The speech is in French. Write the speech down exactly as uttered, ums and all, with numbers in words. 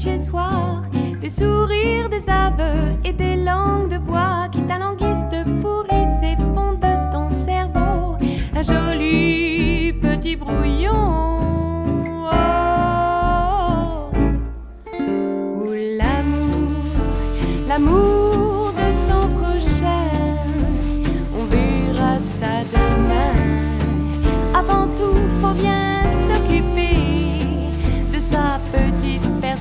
nuit et soir, des sourires, des aveux et des langues de bois qui t'alanguissent, te pourrissent et font de ton cerveau un joli petit brouillon. Oh, où l'amour, l'amour de son prochain, on verra ça de